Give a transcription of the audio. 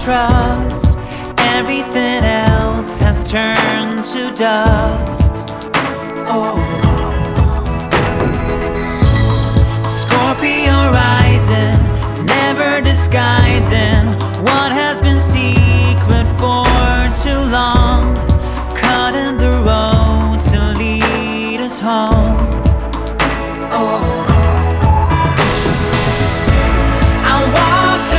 trust. Everything else has turned to dust. Oh, Scorpio rising, never disguising what has been secret for too long, cutting the road to lead us home.